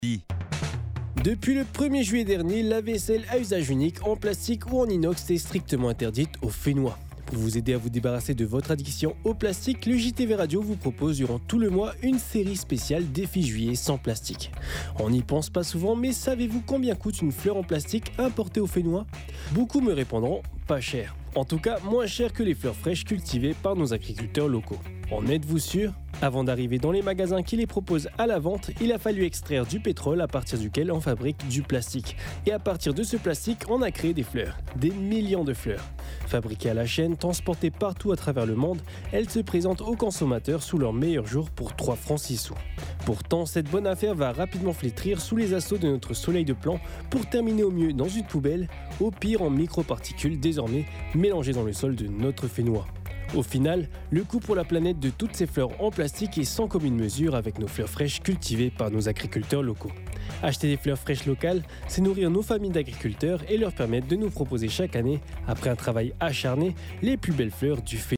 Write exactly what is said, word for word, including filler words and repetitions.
Depuis le premier juillet dernier, la vaisselle à usage unique en plastique ou en inox est strictement interdite au Fénois. Pour vous aider à vous débarrasser de votre addiction au plastique, le J T V Radio vous propose durant tout le mois une série spéciale Défi Juillet sans plastique. On n'y pense pas souvent, mais savez-vous combien coûte une fleur en plastique importée au Fénois ? Beaucoup me répondront pas cher. En tout cas, moins cher que les fleurs fraîches cultivées par nos agriculteurs locaux. En êtes-vous sûr ? Avant d'arriver dans les magasins qui les proposent à la vente, il a fallu extraire du pétrole à partir duquel on fabrique du plastique. Et à partir de ce plastique, on a créé des fleurs, des millions de fleurs. Fabriquées à la chaîne, transportées partout à travers le monde, elles se présentent aux consommateurs sous leur meilleur jour pour trois francs six sous. Pourtant, cette bonne affaire va rapidement flétrir sous les assauts de notre soleil de plomb pour terminer au mieux dans une poubelle, au pire en microparticules désormais mélangées dans le sol de notre Fénois. Au final, le coût pour la planète de toutes ces fleurs en plastique est sans commune mesure avec nos fleurs fraîches cultivées par nos agriculteurs locaux. Acheter des fleurs fraîches locales, c'est nourrir nos familles d'agriculteurs et leur permettre de nous proposer chaque année, après un travail acharné, les plus belles fleurs du Fénois.